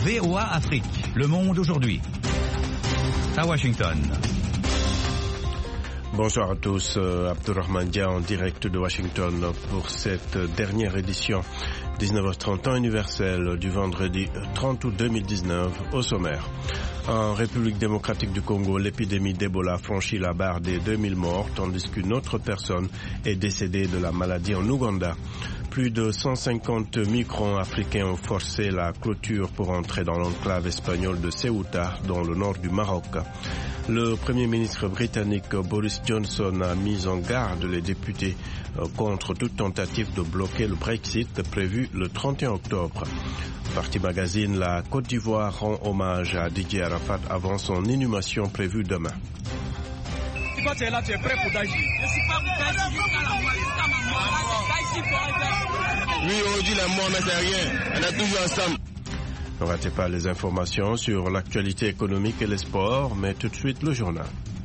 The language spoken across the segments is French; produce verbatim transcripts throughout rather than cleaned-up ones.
V O A Afrique, Le Monde aujourd'hui. À Washington. Bonsoir à tous, euh, Abdurrahman Dia en direct de Washington pour cette dernière édition dix-neuf heures trente temps universel du vendredi trente août deux mille dix-neuf au sommaire. En République démocratique du Congo, l'épidémie d'Ebola franchit la barre des deux mille morts tandis qu'une autre personne est décédée de la maladie en Ouganda. Plus de cent cinquante migrants africains ont forcé la clôture pour entrer dans l'enclave espagnole de Ceuta, dans le nord du Maroc. Le Premier ministre britannique Boris Johnson a mis en garde les députés contre toute tentative de bloquer le Brexit prévu le trente et un octobre. Parti Magazine, la Côte d'Ivoire rend hommage à Didier Arafat avant son inhumation prévue demain. Quand tu es là, tu es prêt pour Daji. Je ne suis pas pour Daji jusqu'à la mort, jusqu'à ma mort. Daji forever. Oui, aujourd'hui, la mort, mais c'est rien. On est toujours ensemble. Ne ratez pas les informations sur l'actualité économique et les sports, mais tout de suite le journal.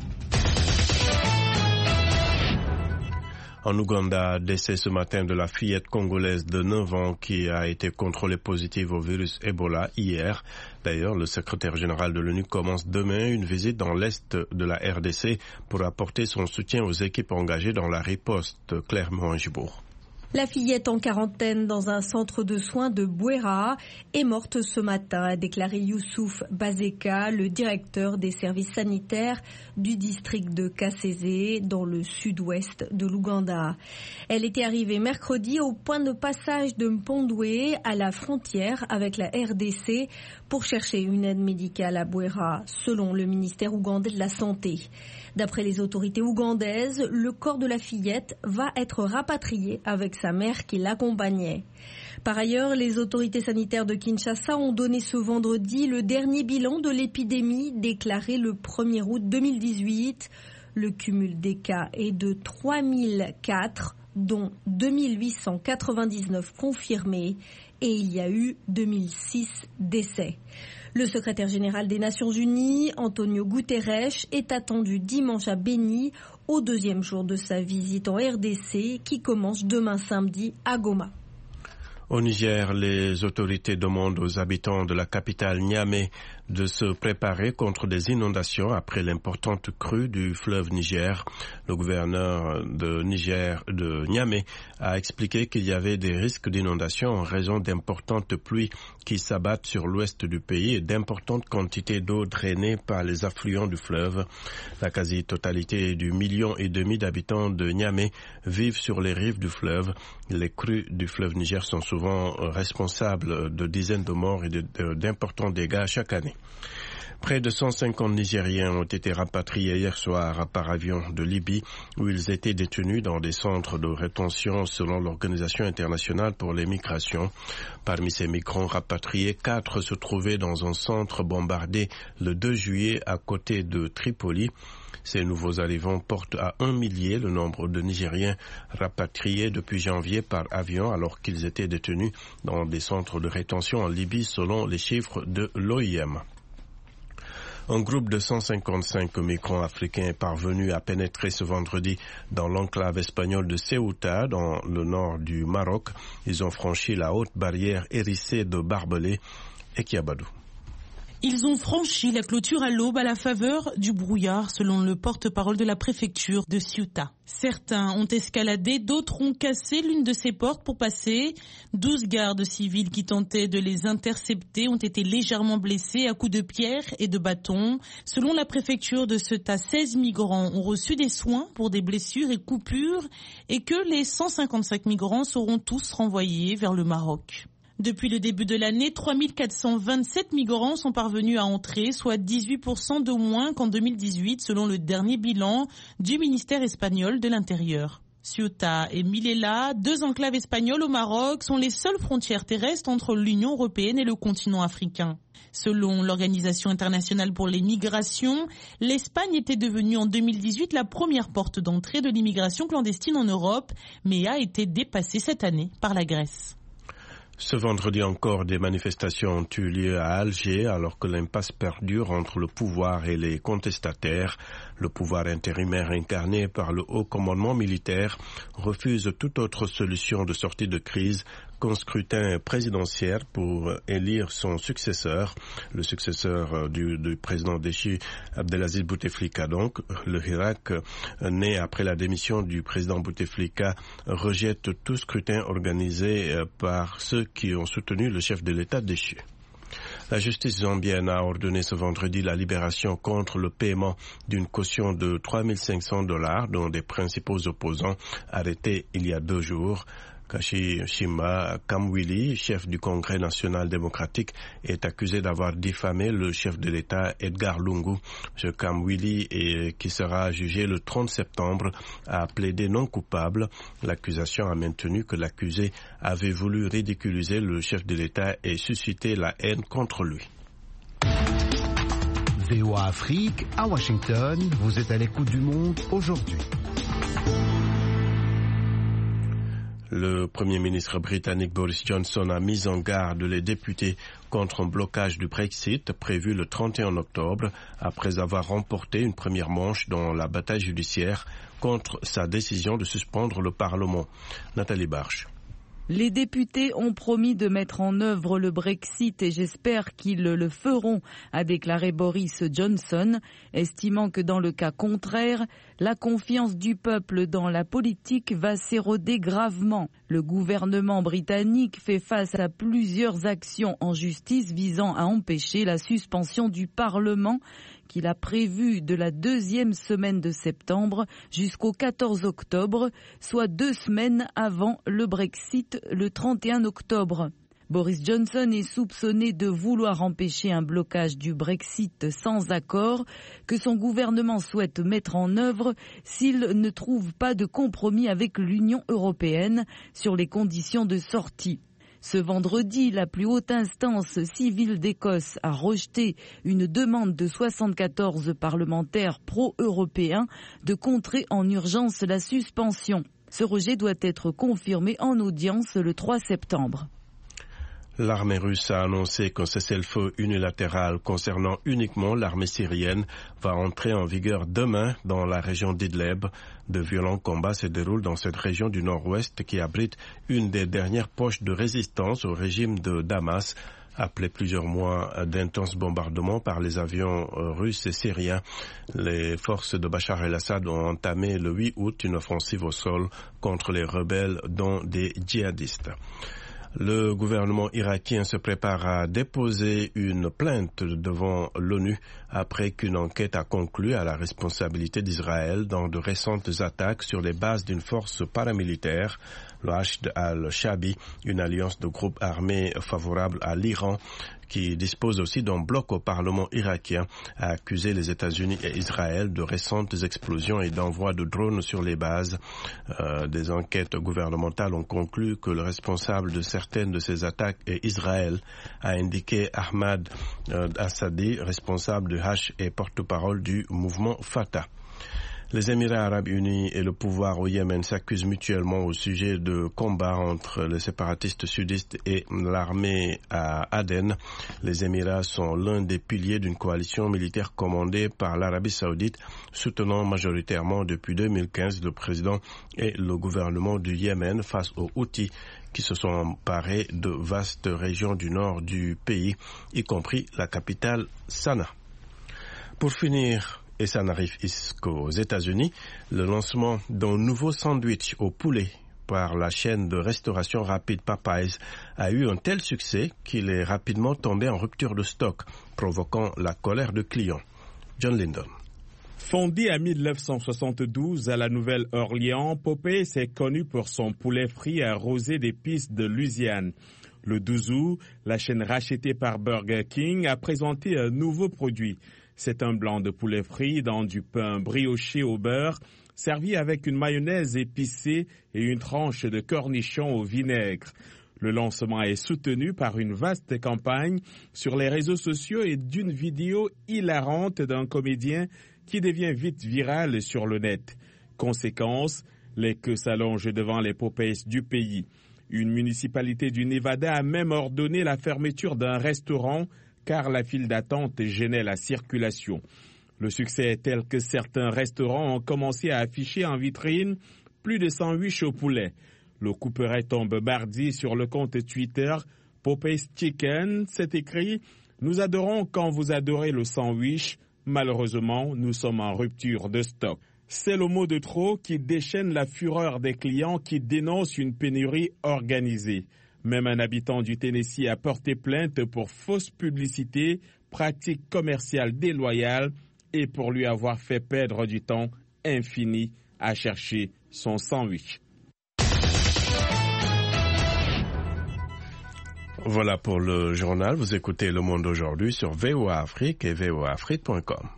En Ouganda, décès ce matin de la fillette congolaise de neuf ans qui a été contrôlée positive au virus Ebola hier. D'ailleurs, le secrétaire général de l'ONU commence demain une visite dans l'est de la R D C pour apporter son soutien aux équipes engagées dans la riposte. Claire Mohanjibour. La fillette en quarantaine dans un centre de soins de Bouéra est morte ce matin, a déclaré Youssouf Bazeka, le directeur des services sanitaires du district de Kasese, dans le sud-ouest de l'Ouganda. Elle était arrivée mercredi au point de passage de Mpondoué, à la frontière avec la R D C, pour chercher une aide médicale à Bouéra, selon le ministère ougandais de la Santé. D'après les autorités ougandaises, le corps de la fillette va être rapatrié avec sa mère qui l'accompagnait. Par ailleurs, les autorités sanitaires de Kinshasa ont donné ce vendredi le dernier bilan de l'épidémie déclaré le premier août deux mille dix-huit. Le cumul des cas est de trois mille quatre, dont deux mille huit cent quatre-vingt-dix-neuf confirmés, et il y a eu deux mille six décès. Le secrétaire général des Nations Unies, Antonio Guterres, est attendu dimanche à Beni, au deuxième jour de sa visite en R D C, qui commence demain samedi à Goma. Au Niger, les autorités demandent aux habitants de la capitale Niamey de se préparer contre des inondations après l'importante crue du fleuve Niger. Le gouverneur de Niger, de Niamey, a expliqué qu'il y avait des risques d'inondation en raison d'importantes pluies qui s'abattent sur l'ouest du pays et d'importantes quantités d'eau drainées par les affluents du fleuve. La quasi-totalité du million et demi d'habitants de Niamey vivent sur les rives du fleuve. Les crues du fleuve Niger sont souvent responsables de dizaines de morts et de, de, d'importants dégâts chaque année. Près de cent cinquante Nigériens ont été rapatriés hier soir par avion de Libye, où ils étaient détenus dans des centres de rétention selon l'Organisation internationale pour les migrations. Parmi ces migrants rapatriés, quatre se trouvaient dans un centre bombardé le deux juillet à côté de Tripoli. Ces nouveaux arrivants portent à un millier le nombre de Nigériens rapatriés depuis janvier par avion alors qu'ils étaient détenus dans des centres de rétention en Libye selon les chiffres de l'O I M. Un groupe de cent cinquante-cinq migrants africains est parvenu à pénétrer ce vendredi dans l'enclave espagnole de Ceuta, dans le nord du Maroc. Ils ont franchi la haute barrière hérissée de barbelés et Kiabadou. Ils ont franchi la clôture à l'aube à la faveur du brouillard, selon le porte-parole de la préfecture de Ceuta. Certains ont escaladé, d'autres ont cassé l'une de ces portes pour passer. Douze gardes civils qui tentaient de les intercepter ont été légèrement blessés à coups de pierre et de bâtons. Selon la préfecture de Ceuta, seize migrants ont reçu des soins pour des blessures et coupures et que les cent cinquante-cinq migrants seront tous renvoyés vers le Maroc. Depuis le début de l'année, trois mille quatre cent vingt-sept migrants sont parvenus à entrer, soit dix-huit pour cent de moins qu'en deux mille dix-huit, selon le dernier bilan du ministère espagnol de l'Intérieur. Ceuta et Melilla, deux enclaves espagnoles au Maroc, sont les seules frontières terrestres entre l'Union européenne et le continent africain. Selon l'Organisation internationale pour les migrations, l'Espagne était devenue en deux mille dix-huit la première porte d'entrée de l'immigration clandestine en Europe, mais a été dépassée cette année par la Grèce. Ce vendredi encore, des manifestations ont eu lieu à Alger alors que l'impasse perdure entre le pouvoir et les contestataires. Le pouvoir intérimaire incarné par le haut commandement militaire refuse toute autre solution de sortie de crise qu'un scrutin présidentiel pour élire son successeur, le successeur du, du président déchu Abdelaziz Bouteflika. Donc, le Hirak, né après la démission du président Bouteflika, rejette tout scrutin organisé par ceux qui ont soutenu le chef de l'État déchu. La justice zambienne a ordonné ce vendredi la libération contre le paiement d'une caution de trois mille cinq cents dollars dont des principaux opposants arrêtés il y a deux jours. Kashi Shima Kamwili, chef du Congrès national démocratique, est accusé d'avoir diffamé le chef de l'État Edgar Lungu. Ce Kamwili, est, qui sera jugé le trente septembre, a plaidé non coupable. L'accusation a maintenu que l'accusé avait voulu ridiculiser le chef de l'État et susciter la haine contre lui. V O A Afrique, à Washington, vous êtes à l'écoute du monde aujourd'hui. Le Premier ministre britannique Boris Johnson a mis en garde les députés contre un blocage du Brexit prévu le trente et un octobre après avoir remporté une première manche dans la bataille judiciaire contre sa décision de suspendre le Parlement. Nathalie Barche. Les députés ont promis de mettre en œuvre le Brexit et j'espère qu'ils le feront, a déclaré Boris Johnson, estimant que dans le cas contraire, la confiance du peuple dans la politique va s'éroder gravement. Le gouvernement britannique fait face à plusieurs actions en justice visant à empêcher la suspension du Parlement qu'il a prévu de la deuxième semaine de septembre jusqu'au quatorze octobre, soit deux semaines avant le Brexit le trente et un octobre. Boris Johnson est soupçonné de vouloir empêcher un blocage du Brexit sans accord que son gouvernement souhaite mettre en œuvre s'il ne trouve pas de compromis avec l'Union européenne sur les conditions de sortie. Ce vendredi, la plus haute instance civile d'Écosse a rejeté une demande de soixante-quatorze parlementaires pro-européens de contrer en urgence la suspension. Ce rejet doit être confirmé en audience le trois septembre. L'armée russe a annoncé qu'un cessez-le-feu unilatéral concernant uniquement l'armée syrienne va entrer en vigueur demain dans la région d'Idlib. De violents combats se déroulent dans cette région du nord-ouest qui abrite une des dernières poches de résistance au régime de Damas. Après plusieurs mois d'intenses bombardements par les avions russes et syriens, les forces de Bachar el-Assad ont entamé le huit août une offensive au sol contre les rebelles dont des djihadistes. Le gouvernement irakien se prépare à déposer une plainte devant l'ONU après qu'une enquête a conclu à la responsabilité d'Israël dans de récentes attaques sur les bases d'une force paramilitaire, le Hashd al-Shabi, une alliance de groupes armés favorables à l'Iran, qui dispose aussi d'un bloc au Parlement irakien, a accusé les États-Unis et Israël de récentes explosions et d'envois de drones sur les bases. Euh, des enquêtes gouvernementales ont conclu que le responsable de certaines de ces attaques est Israël, a indiqué Ahmad euh, Assadi, responsable du H et porte-parole du mouvement Fatah. Les Émirats arabes unis et le pouvoir au Yémen s'accusent mutuellement au sujet de combats entre les séparatistes sudistes et l'armée à Aden. Les Émirats sont l'un des piliers d'une coalition militaire commandée par l'Arabie saoudite, soutenant majoritairement depuis deux mille quinze le président et le gouvernement du Yémen face aux Houthis qui se sont emparés de vastes régions du nord du pays, y compris la capitale Sanaa. Pour finir, et ça n'arrive qu'aux États-Unis, le lancement d'un nouveau sandwich au poulet par la chaîne de restauration rapide Popeyes a eu un tel succès qu'il est rapidement tombé en rupture de stock, provoquant la colère de clients. John Lyndon. Fondé en mille neuf cent soixante-douze à la Nouvelle-Orléans, Popeyes est connu pour son poulet frit arrosé d'épices de Louisiane. Le douze août, la chaîne rachetée par Burger King a présenté un nouveau produit. C'est un blanc de poulet frit dans du pain brioché au beurre, servi avec une mayonnaise épicée et une tranche de cornichon au vinaigre. Le lancement est soutenu par une vaste campagne sur les réseaux sociaux et d'une vidéo hilarante d'un comédien qui devient vite virale sur le net. Conséquence, les queues s'allongent devant les Popeyes du pays. Une municipalité du Nevada a même ordonné la fermeture d'un restaurant car la file d'attente gênait la circulation. Le succès est tel que certains restaurants ont commencé à afficher en vitrine plus de sandwichs au poulet. Le couperet tombe mardi sur le compte Twitter Popeyes Chicken. C'est écrit « Nous adorons quand vous adorez le sandwich. Malheureusement, nous sommes en rupture de stock. » C'est le mot de trop qui déchaîne la fureur des clients qui dénoncent une pénurie organisée. Même un habitant du Tennessee a porté plainte pour fausse publicité, pratique commerciale déloyale et pour lui avoir fait perdre du temps infini à chercher son sandwich. Voilà pour le journal. Vous écoutez Le Monde aujourd'hui sur V O A Afrique et V O A Afrique point com.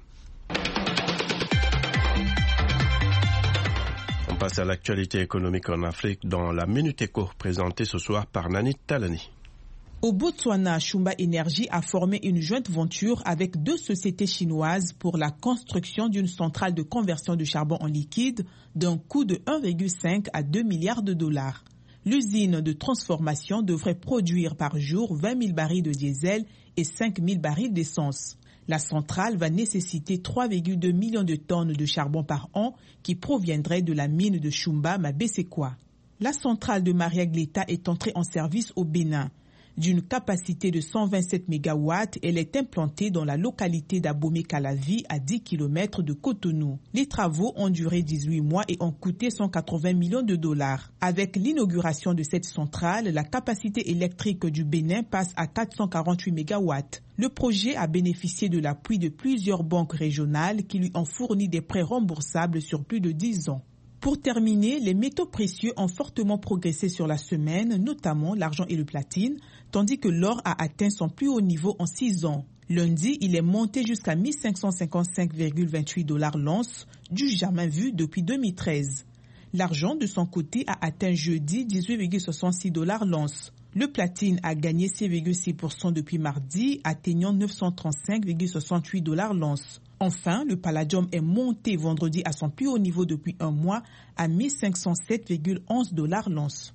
On passe à l'actualité économique en Afrique dans la Minute Éco, présentée ce soir par Nani Talani. Au Botswana, Shumba Energy a formé une jointe venture avec deux sociétés chinoises pour la construction d'une centrale de conversion de charbon en liquide d'un coût de un virgule cinq à deux milliards de dollars. L'usine de transformation devrait produire par jour vingt mille barils de diesel et cinq mille barils d'essence. La centrale va nécessiter trois virgule deux millions de tonnes de charbon par an qui proviendraient de la mine de Shumba Mabesekwa. La centrale de Maria-Gleta est entrée en service au Bénin. D'une capacité de cent vingt-sept mégawatts, elle est implantée dans la localité d'Abomey-Calavi à dix kilomètres de Cotonou. Les travaux ont duré dix-huit mois et ont coûté cent quatre-vingts millions de dollars. Avec l'inauguration de cette centrale, la capacité électrique du Bénin passe à quatre cent quarante-huit mégawatts. Le projet a bénéficié de l'appui de plusieurs banques régionales qui lui ont fourni des prêts remboursables sur plus de dix ans. Pour terminer, les métaux précieux ont fortement progressé sur la semaine, notamment l'argent et le platine, tandis que l'or a atteint son plus haut niveau en six ans. Lundi, il est monté jusqu'à mille cinq cent cinquante-cinq virgule vingt-huit dollars l'once, du jamais vu depuis deux mille treize. L'argent, de son côté, a atteint jeudi dix-huit virgule soixante-six dollars l'once. Le platine a gagné six virgule six pour cent depuis mardi, atteignant neuf cent trente-cinq virgule soixante-huit dollars l'once. Enfin, le palladium est monté vendredi à son plus haut niveau depuis un mois à mille cinq cent sept virgule onze dollars l'once.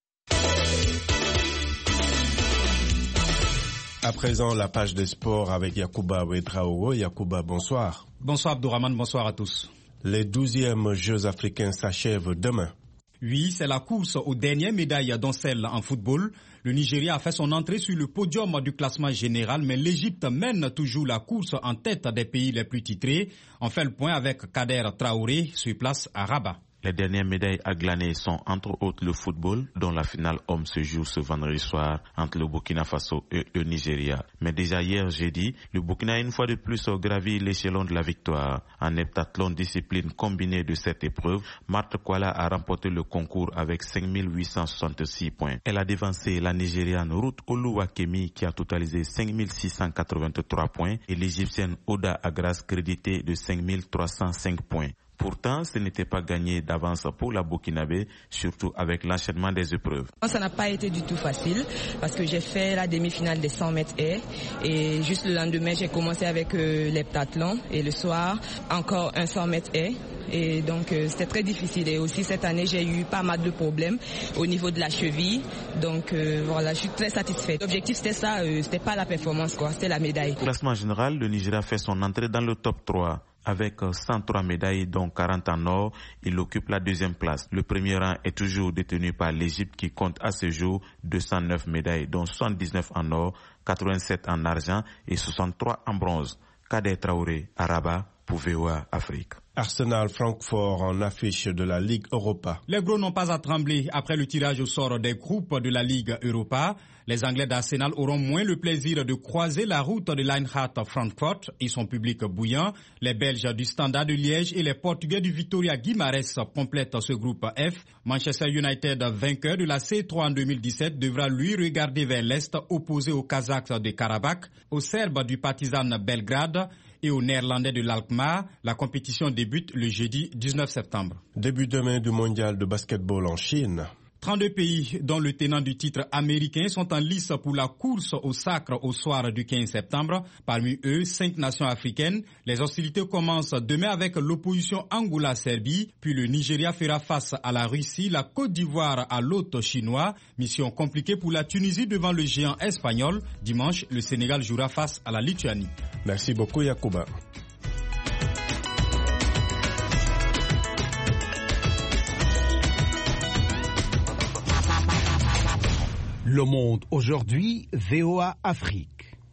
À présent, la page des sports avec Yacouba Ouedraogo. Yacouba, bonsoir. Bonsoir Abdourahmane, bonsoir à tous. Les douzièmes Jeux africains s'achèvent demain. Oui, c'est la course aux dernières médailles, dont celle en football. Le Nigeria a fait son entrée sur le podium du classement général, mais l'Égypte mène toujours la course en tête des pays les plus titrés. On fait le point avec Kader Traoré sur place à Rabat. Les dernières médailles à glaner sont entre autres le football, dont la finale homme se joue ce vendredi soir entre le Burkina Faso et le Nigeria. Mais déjà hier jeudi, le Burkina a une fois de plus gravi l'échelon de la victoire. En heptathlon, discipline combinée de cette épreuve, Marthe Kwala a remporté le concours avec cinq mille huit cent soixante-six points. Elle a devancé la Nigériane Ruth Oluwakemi qui a totalisé cinq mille six cent quatre-vingt-trois points et l'Égyptienne Oda Agras créditée de cinq mille trois cent cinq points. Pourtant, ce n'était pas gagné d'avance pour la Burkinabé, surtout avec l'enchaînement des épreuves. Ça n'a pas été du tout facile parce que j'ai fait la demi-finale des cent mètres haies et juste le lendemain, j'ai commencé avec euh, l'heptathlon et le soir, encore un cent mètres haies. Et donc euh, c'était très difficile et aussi cette année j'ai eu pas mal de problèmes au niveau de la cheville, donc euh, voilà, je suis très satisfaite. L'objectif c'était ça, euh, c'était pas la performance quoi, c'était la médaille. Au classement général, le Nigeria fait son entrée dans le top trois. Avec cent trois médailles, dont quarante en or, il occupe la deuxième place. Le premier rang est toujours détenu par l'Égypte qui compte à ce jour deux cent neuf médailles, dont soixante-dix-neuf en or, quatre-vingt-sept en argent et soixante-trois en bronze. Kader Traoré, à Rabat, pour V O A Afrique. Arsenal Francfort en affiche de la Ligue Europa. Les Gros n'ont pas à trembler après le tirage au sort des groupes de la Ligue Europa. Les Anglais d'Arsenal auront moins le plaisir de croiser la route de l'Eintracht Francfort et son public bouillant. Les Belges du Standard de Liège et les Portugais du Vitória Guimarães complètent ce groupe F. Manchester United, vainqueur de la C trois en deux mille dix-sept, devra lui regarder vers l'Est, opposé aux Kazakhs de Karabakh, aux Serbes du Partizan Belgrade et aux Néerlandais de l'Alkmaar. La compétition débute le jeudi dix-neuf septembre. Début demain du mondial de basketball en Chine. trente-deux pays, dont le tenant du titre américain, sont en lice pour la course au sacre au soir du quinze septembre. Parmi eux, cinq nations africaines. Les hostilités commencent demain avec l'opposition Angola-Serbie, puis le Nigeria fera face à la Russie, la Côte d'Ivoire à l'hôte chinois. Mission compliquée pour la Tunisie devant le géant espagnol. Dimanche, le Sénégal jouera face à la Lituanie. Merci beaucoup, Yacouba. Le Monde aujourd'hui, V O A Afrique.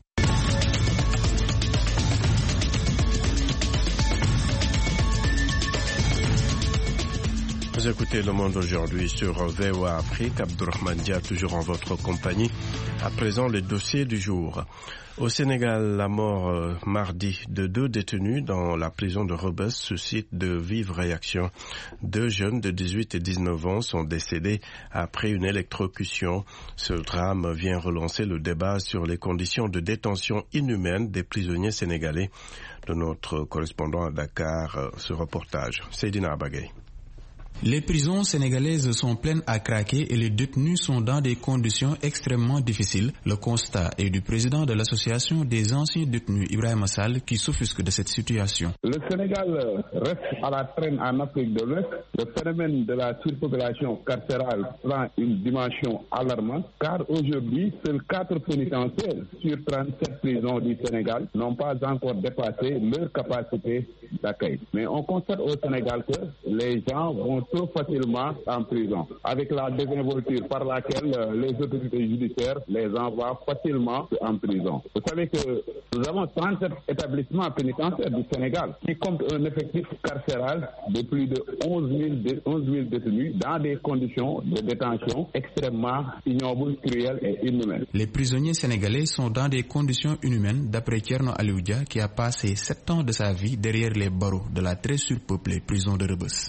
Vous écoutez Le Monde aujourd'hui sur V O A Afrique. Abdourahmane Dia toujours en votre compagnie. À présent, les dossiers du jour. Au Sénégal, la mort euh, mardi de deux détenus dans la prison de Rebeuss suscite de vives réactions. Deux jeunes de dix-huit et dix-neuf ans sont décédés après une électrocution. Ce drame vient relancer le débat sur les conditions de détention inhumaines des prisonniers sénégalais. De notre correspondant à Dakar, euh, ce reportage. Seydina Abagay. Les prisons sénégalaises sont pleines à craquer et les détenus sont dans des conditions extrêmement difficiles. Le constat est du président de l'association des anciens détenus, Ibrahima Sall, qui s'offusque de cette situation. Le Sénégal reste à la traîne en Afrique de l'Ouest. Le phénomène de la surpopulation carcérale prend une dimension alarmante car aujourd'hui, seuls quatre pénitentiaires sur trente-sept prisons du Sénégal n'ont pas encore dépassé leur capacité d'accueil. Mais on constate au Sénégal que les gens vont trop facilement en prison, avec la désinvolture par laquelle les autorités judiciaires les envoient facilement en prison. Vous savez que nous avons trente-sept établissements pénitentiaires du Sénégal qui comptent un effectif carcéral de plus de onze mille détenus dans des conditions de détention extrêmement ignobles, cruelles et inhumaines. Les prisonniers sénégalais sont dans des conditions inhumaines, d'après Thierno Alioudia, qui a passé sept ans de sa vie derrière les barreaux de la très surpeuplée prison de Rebeuss.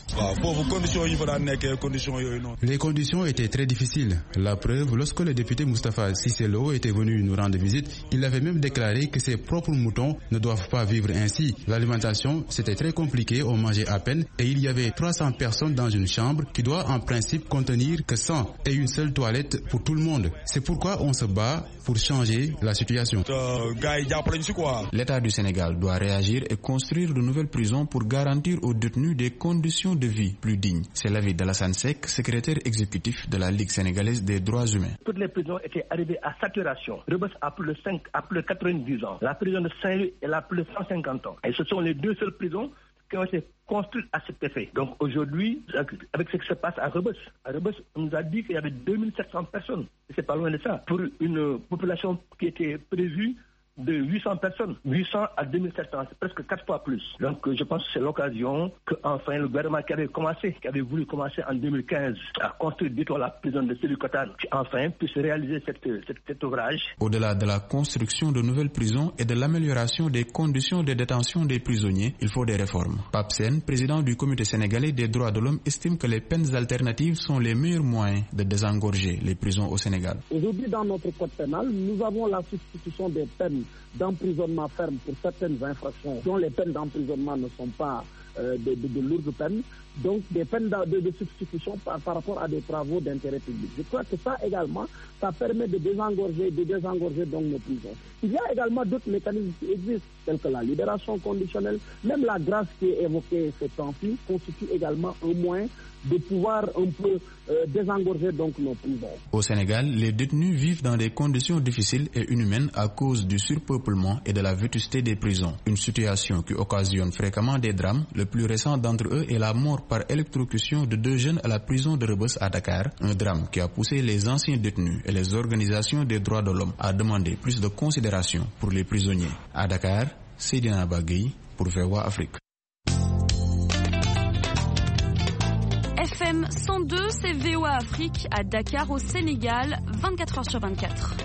Les conditions étaient très difficiles. La preuve, lorsque le député Moustapha Cissé Lo était venu nous rendre visite, il avait même déclaré que ses propres moutons ne doivent pas vivre ainsi. L'alimentation, c'était très compliqué, on mangeait à peine et il y avait trois cents personnes dans une chambre qui doit en principe contenir que cent et une seule toilette pour tout le monde. C'est pourquoi on se bat pour changer la situation. L'État du Sénégal doit réagir et construire de nouvelles prisons pour garantir aux détenus des conditions de vie plus dignes. C'est l'avis d'Alassane Seck, secrétaire exécutif de la Ligue sénégalaise des droits humains. Toutes les prisons étaient arrivées à saturation. Rebeuss a plus de cinq, a plus de quatre-vingt-dix ans. La prison de Saint-Louis elle a plus de cent cinquante ans. Et ce sont les deux seules prisons qui ont été construites à cet effet. Donc aujourd'hui, avec ce qui se passe à Rebeuss, à Rebeuss, on nous a dit qu'il y avait deux mille sept cents personnes. Et c'est pas loin de ça. Pour une population qui était prévue de huit cents personnes, huit cents à deux mille sept cents, c'est presque quatre fois plus. Donc je pense que c'est l'occasion que enfin le gouvernement qui avait commencé, qui avait voulu commencer en deux mille quinze à construire dit-on la prison de Sébikotane, qui enfin puisse réaliser cette, cette, cet ouvrage. Au-delà de la construction de nouvelles prisons et de l'amélioration des conditions de détention des prisonniers, il faut des réformes. Pape Sène, président du comité sénégalais des droits de l'homme, estime que les peines alternatives sont les meilleurs moyens de désengorger les prisons au Sénégal. Aujourd'hui dans notre code pénal, nous avons la substitution des peines d'emprisonnement ferme pour certaines infractions dont les peines d'emprisonnement ne sont pas euh, de, de, de lourdes peines, donc des peines de, de substitution par, par rapport à des travaux d'intérêt public. Je crois que ça également, ça permet de désengorger, de désengorger donc nos prisons. Il y a également d'autres mécanismes qui existent, tels que la libération conditionnelle, même la grâce qui est évoquée ces temps-ci constitue également un moyen de pouvoir un peu euh, désengorger donc nos prisons. Au Sénégal, les détenus vivent dans des conditions difficiles et inhumaines à cause du surpeuplement et de la vétusté des prisons. Une situation qui occasionne fréquemment des drames. Le plus récent d'entre eux est la mort par électrocution de deux jeunes à la prison de Rebeuss à Dakar. Un drame qui a poussé les anciens détenus et les organisations des droits de l'homme à demander plus de considération pour les prisonniers. À Dakar, Seydina Bagui pour V O A Afrique. F M cent deux, c'est V O A Afrique à Dakar au Sénégal, vingt-quatre heures sur vingt-quatre.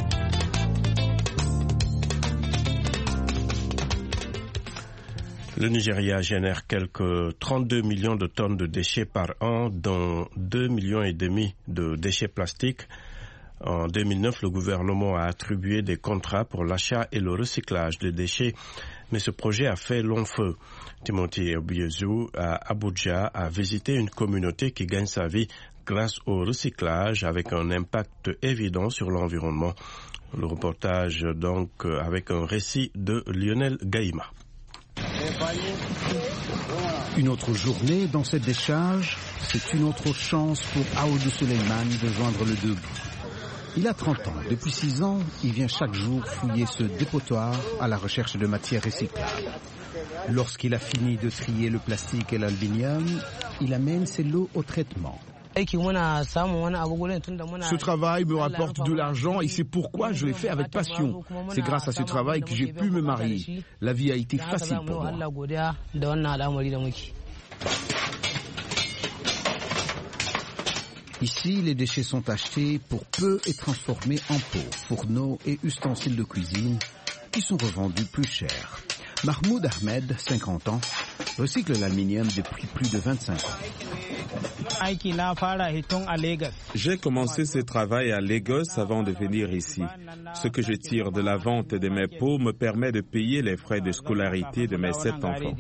Le Nigeria génère quelques trente-deux millions de tonnes de déchets par an, dont deux millions et demi de déchets plastiques. En deux mille neuf, le gouvernement a attribué des contrats pour l'achat et le recyclage des déchets, mais ce projet a fait long feu. Timothy Obiezou à Abuja a visité une communauté qui gagne sa vie grâce au recyclage avec un impact évident sur l'environnement. Le reportage donc avec un récit de Lionel Gaïma. Une autre journée dans cette décharge, c'est une autre chance pour Aoudou Suleiman de joindre le debout. Il a trente ans. Depuis six ans, il vient chaque jour fouiller ce dépotoir à la recherche de matières recyclables. Lorsqu'il a fini de trier le plastique et l'aluminium, il amène ses lots au traitement. Ce travail me rapporte de l'argent et c'est pourquoi je l'ai fait avec passion. C'est grâce à ce travail que j'ai pu me marier. La vie a été facile pour moi. Ici, les déchets sont achetés pour peu et transformés en pots, fourneaux et ustensiles de cuisine qui sont revendus plus cher. Mahmoud Ahmed, cinquante ans, recycle l'aluminium depuis plus de vingt-cinq ans. J'ai commencé ce travail à Lagos avant de venir ici. Ce que je tire de la vente de mes pots me permet de payer les frais de scolarité de mes sept enfants.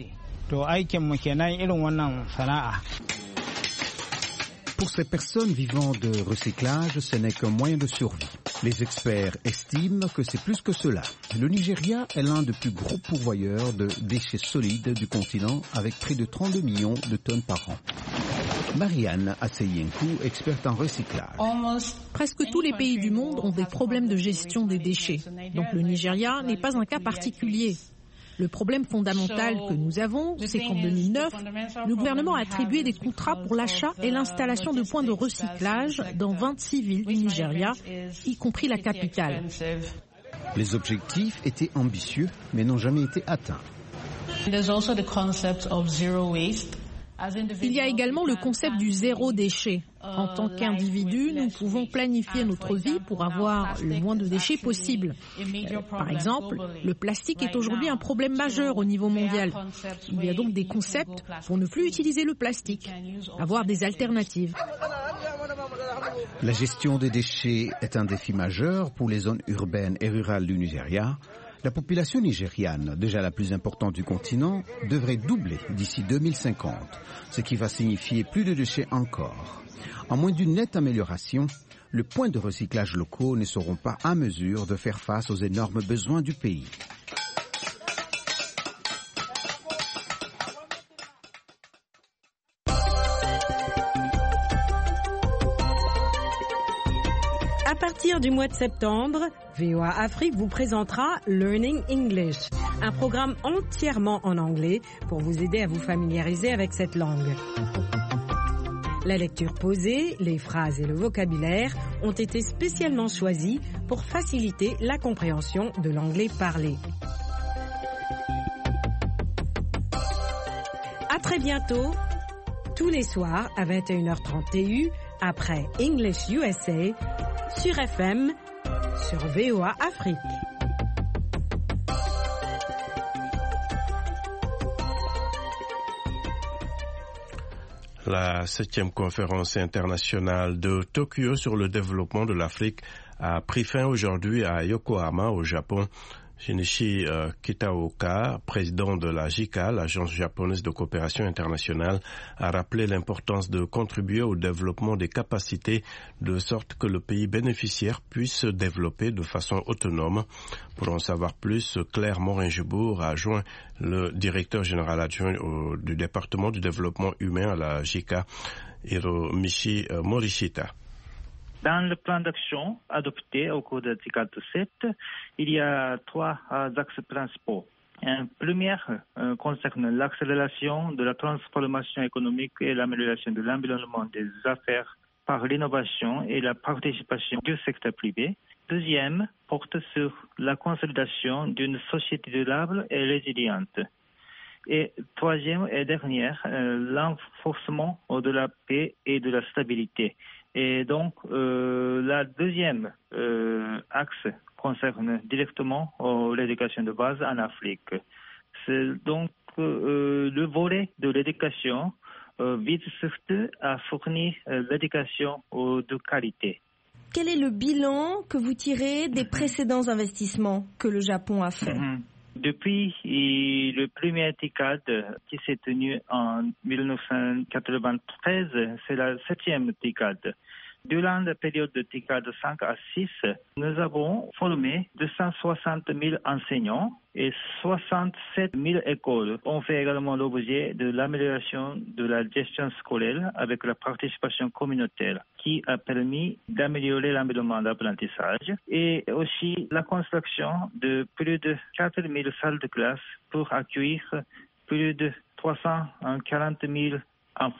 Pour ces personnes vivant de recyclage, ce n'est qu'un moyen de survie. Les experts estiment que c'est plus que cela. Le Nigeria est l'un des plus gros pourvoyeurs de déchets solides du continent, avec près de trente-deux millions de tonnes par an. Marianne Asseyenkou, experte en recyclage. Presque tous les pays du monde ont des problèmes de gestion des déchets. Donc le Nigeria n'est pas un cas particulier. Le problème fondamental que nous avons, c'est qu'en deux mille neuf, le gouvernement a attribué des contrats pour l'achat et l'installation de points de recyclage dans vingt-six villes du Nigeria, y compris la capitale. Les objectifs étaient ambitieux, mais n'ont jamais été atteints. Il y a également le concept du zéro déchet. En tant qu'individu, nous pouvons planifier notre vie pour avoir le moins de déchets possible. Par exemple, le plastique est aujourd'hui un problème majeur au niveau mondial. Il y a donc des concepts pour ne plus utiliser le plastique, avoir des alternatives. La gestion des déchets est un défi majeur pour les zones urbaines et rurales du Nigeria. La population nigériane, déjà la plus importante du continent, devrait doubler d'ici deux mille cinquante, ce qui va signifier plus de déchets encore. En moins d'une nette amélioration, les points de recyclage locaux ne seront pas à mesure de faire face aux énormes besoins du pays. À partir du mois de septembre, V O A Afrique vous présentera Learning English, un programme entièrement en anglais pour vous aider à vous familiariser avec cette langue. La lecture posée, les phrases et le vocabulaire ont été spécialement choisis pour faciliter la compréhension de l'anglais parlé. À très bientôt, tous les soirs à vingt et une heures trente T U, après English U S A, sur F M, sur V O A Afrique. La septième conférence internationale de Tokyo sur le développement de l'Afrique a pris fin aujourd'hui à Yokohama, au Japon. Shinichi euh, Kitaoka, président de la J I C A, l'agence japonaise de coopération internationale, a rappelé l'importance de contribuer au développement des capacités de sorte que le pays bénéficiaire puisse se développer de façon autonome. Pour en savoir plus, Claire Morin-Gebourg a joint le directeur général adjoint au, du département du développement humain à la J I C A, Hiromichi euh, Morishita. Dans le plan d'action adopté au cours de J I C A D sept, il y a trois axes principaux. Un premier euh, concerne l'accélération de la transformation économique et l'amélioration de l'environnement des affaires par l'innovation et la participation du secteur privé. Deuxième porte sur la consolidation d'une société durable et résiliente. Et troisième et dernière, euh, l'enforcement de la paix et de la stabilité. Et donc, euh, la deuxième euh, axe concerne directement euh, l'éducation de base en Afrique. C'est donc euh, le volet de l'éducation euh, vise surtout à fournir euh, l'éducation euh, de qualité. Quel est le bilan que vous tirez des précédents investissements que le Japon a fait? Mm-hmm. Depuis le premier T I C A D qui s'est tenu en mille neuf cent quatre-vingt-treize, c'est la septième T I C A D. Durant la période de T I C A D cinq à six, nous avons formé deux cent soixante mille enseignants et soixante-sept mille écoles. On fait également l'objet de l'amélioration de la gestion scolaire avec la participation communautaire qui a permis d'améliorer l'environnement d'apprentissage et aussi la construction de plus de quatre mille salles de classe pour accueillir plus de trois cent quarante mille enfants.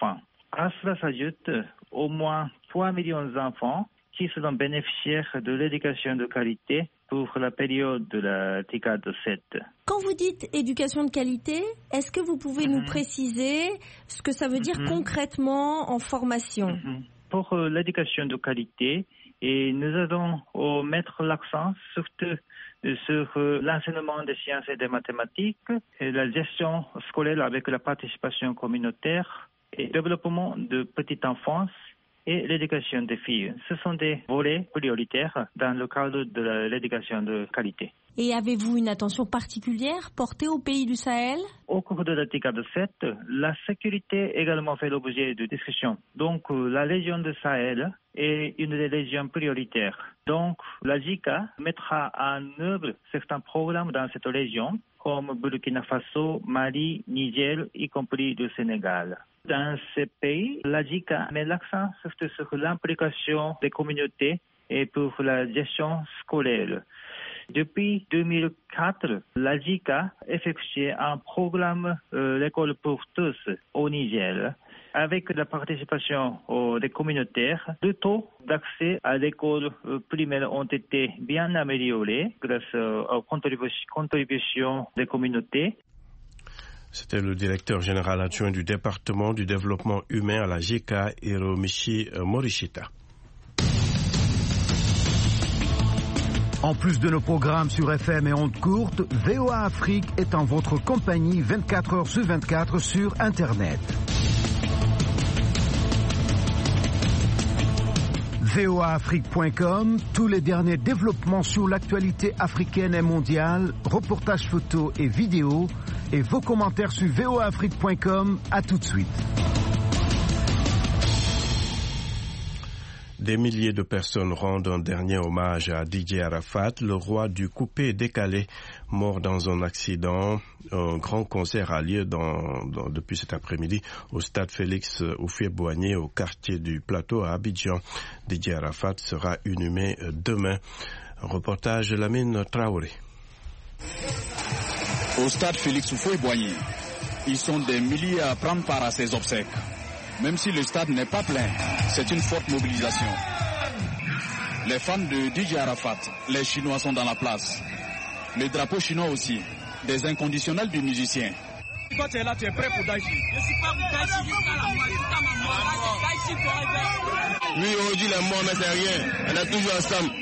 À cela s'ajoute au moins trois millions d'enfants qui seront bénéficiaires de l'éducation de qualité pour la période de la TICAD sept. Quand vous dites éducation de qualité, est-ce que vous pouvez mmh. nous préciser ce que ça veut dire mmh. concrètement en formation? mmh. Pour euh, l'éducation de qualité, et nous allons euh, mettre l'accent surtout euh, sur euh, l'enseignement des sciences et des mathématiques, et la gestion scolaire avec la participation communautaire et le développement de petite enfance et l'éducation des filles. Ce sont des volets prioritaires dans le cadre de l'éducation de qualité. Et avez-vous une attention particulière portée aux pays du Sahel? Au cours de la TICAD sept, la sécurité également fait l'objet de discussions. Donc, la région du Sahel est une des régions prioritaires. Donc, la J I C A mettra en œuvre certains programmes dans cette région, comme Burkina Faso, Mali, Niger, y compris le Sénégal. Dans ces pays, la J I C A met l'accent surtout sur l'implication des communautés et pour la gestion scolaire. Depuis deux mille quatre, la J I C A effectue un programme euh, l'école pour tous au Niger. Avec la participation euh, des communautaires, le taux d'accès à l'école euh, primaire ont été bien améliorés grâce euh, aux contributions, contributions des communautés. C'était le directeur général adjoint du département du développement humain à la J I C A, Hiromichi Morishita. En plus de nos programmes sur F M et ondes courtes, V O A Afrique est en votre compagnie vingt-quatre heures sur vingt-quatre sur Internet. V O A Afrique point com, tous les derniers développements sur l'actualité africaine et mondiale, reportages photos et vidéos, et vos commentaires sur V O A Afrique point com. À tout de suite. Des milliers de personnes rendent un dernier hommage à Didier Arafat, le roi du coupé décalé, mort dans un accident. Un grand concert a lieu dans, dans, depuis cet après-midi au stade Félix Houphouët-Boigny, au quartier du Plateau à Abidjan. Didier Arafat sera inhumé demain. Un reportage de Lamine Traoré. Au stade Félix Houphouët-Boigny, ils sont des milliers à prendre part à ces obsèques. Même si le stade n'est pas plein, c'est une forte mobilisation. Les fans de Didier Arafat, les Chinois sont dans la place. Le drapeau chinois aussi, des inconditionnels du musicien. Toi tu es là, tu es prêt pour Daichi. Je ne suis pas pour Daichi jusqu'à la mort, jusqu'à ma mort. Daichi pour Oui, aujourd'hui les morts, mais c'est rien. On est toujours ensemble.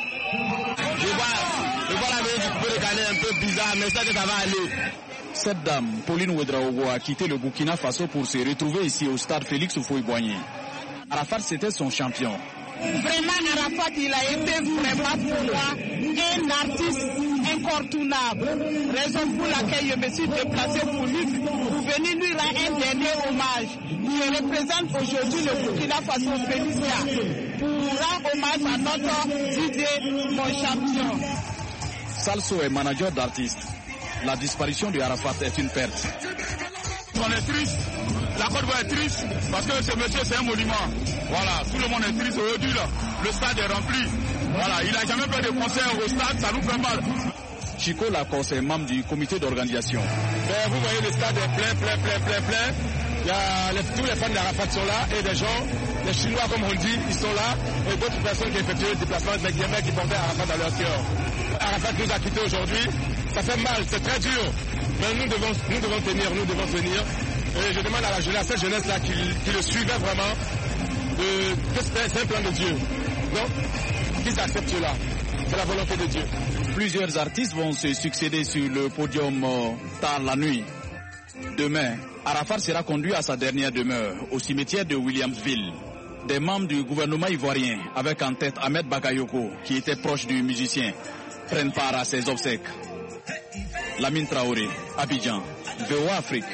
Je vois, je vois la vie du peu décalé un peu bizarre, mais ça que ça va aller. Cette dame, Pauline Ouedraogo, a quitté le Burkina Faso pour se retrouver ici au stade Félix Houphouët-Boigny. Arafat, c'était son champion. Vraiment, Arafat, il a été vraiment pour moi un artiste incontournable. Raison pour laquelle je me suis déplacé pour lui, pour venir lui rendre un dernier hommage. Je représente aujourd'hui le Burkina Faso Félicia pour rendre hommage à notre Didier, mon champion. Salso est manager d'artistes. La disparition de Arafat est une perte. On est triste, la Côte d'Ivoire est triste parce que ce monsieur c'est un monument. Voilà, tout le monde est triste aujourd'hui là. Le stade est rempli. Voilà, il n'a jamais fait de concert au stade, ça nous fait mal. Chico Lacoste est membre du comité d'organisation. Ben, vous voyez le stade est plein, plein, plein, plein, plein. Il y a les, tous les fans d'Arafat sont là et des gens, les Chinois comme on dit, ils sont là et d'autres personnes qui effectuent le déplacement avec des mecs qui portaient Arafat dans leur cœur. Arafat nous a quittés aujourd'hui. Ça fait mal, c'est très dur, mais nous devons, nous devons tenir, nous devons tenir. Et je demande à la jeunesse, à cette jeunesse-là qui, qui le suivait vraiment, de, c'est un plan de Dieu. Donc, qu'ils acceptent cela. C'est la volonté de Dieu. Plusieurs artistes vont se succéder sur le podium euh, tard la nuit. Demain, Arafat sera conduit à sa dernière demeure, au cimetière de Williamsville. Des membres du gouvernement ivoirien, avec en tête Ahmed Bakayoko, qui était proche du musicien, prennent part à ses obsèques. Lamine Traoré, Abidjan, V O A Afrique.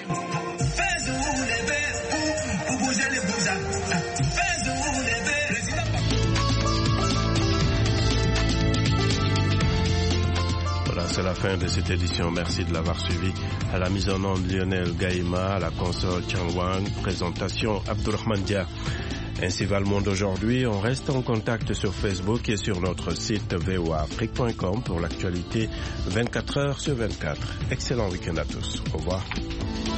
Voilà, c'est la fin de cette édition. Merci de l'avoir suivi. À la mise en onde, Lionel Gaïma, à la console Chang Wang, présentation Abdourahmane Dia. Ainsi va le monde aujourd'hui. On reste en contact sur Facebook et sur notre site V O A Afrique point com pour l'actualité vingt-quatre heures sur vingt-quatre. Excellent week-end à tous. Au revoir.